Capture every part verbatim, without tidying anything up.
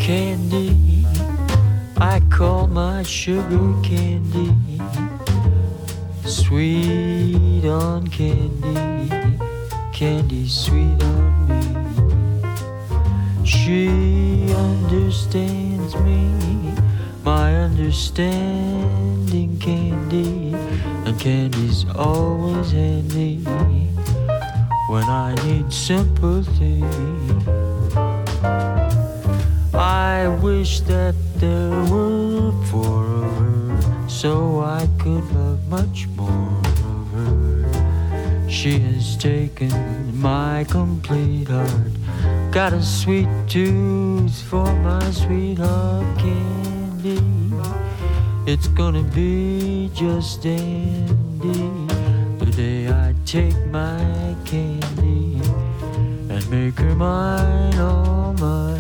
Candy, I call my sugar candy. Sweet on candy, candy sweet on me. She understands me, my understanding candy, and candy's always handy when I need sympathy. I wish that there were four of her, so I could love much more of her. She has taken my complete heart, got a sweet tooth for my sweetheart candy. It's gonna be just dandy the day I take my candy and make her mine, all mine.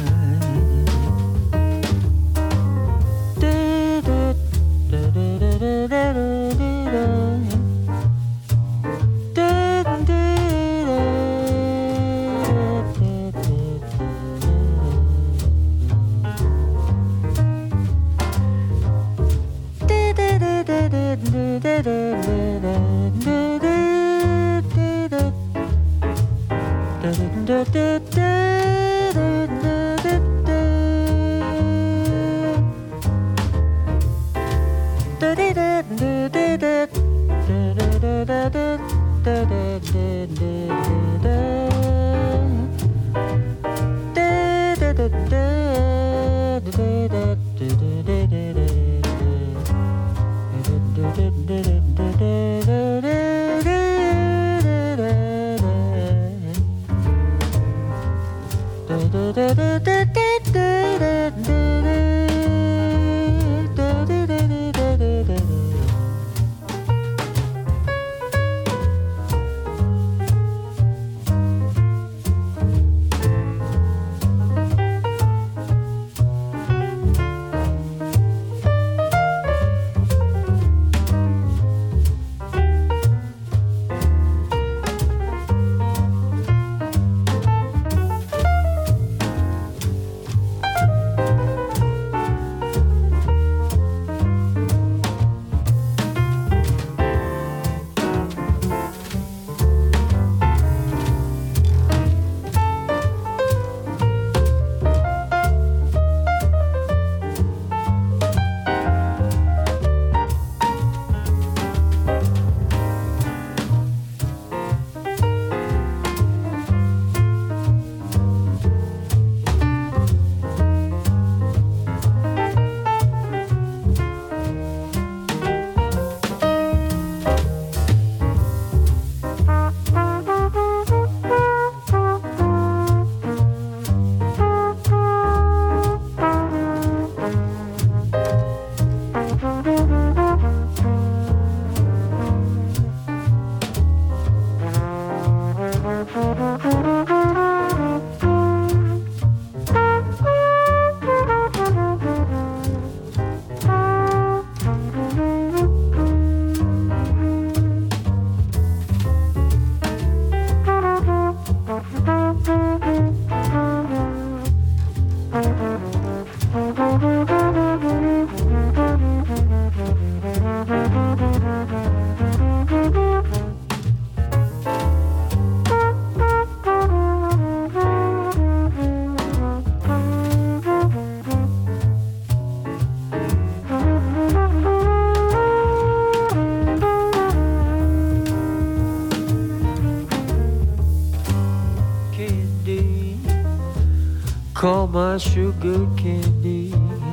Call my sugar candy,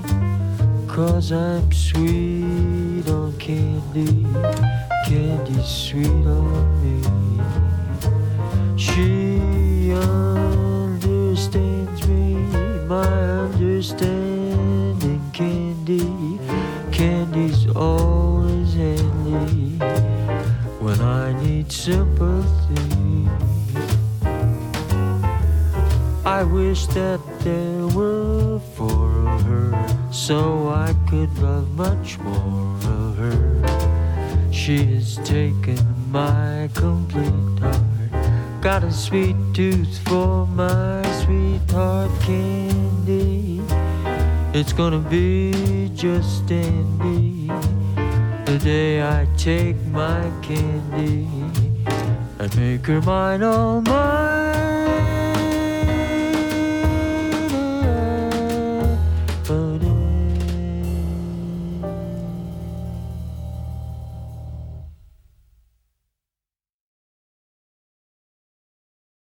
'cause I'm sweet on candy, candy's sweet on me. She understands me, my understanding candy, candy's always handy when I need sympathy. I wish that there were four of her, so I could love much more of her. She has taken my complete heart, got a sweet tooth for my sweetheart candy. It's gonna be just dandy the day I take my candy and make her mine, all mine.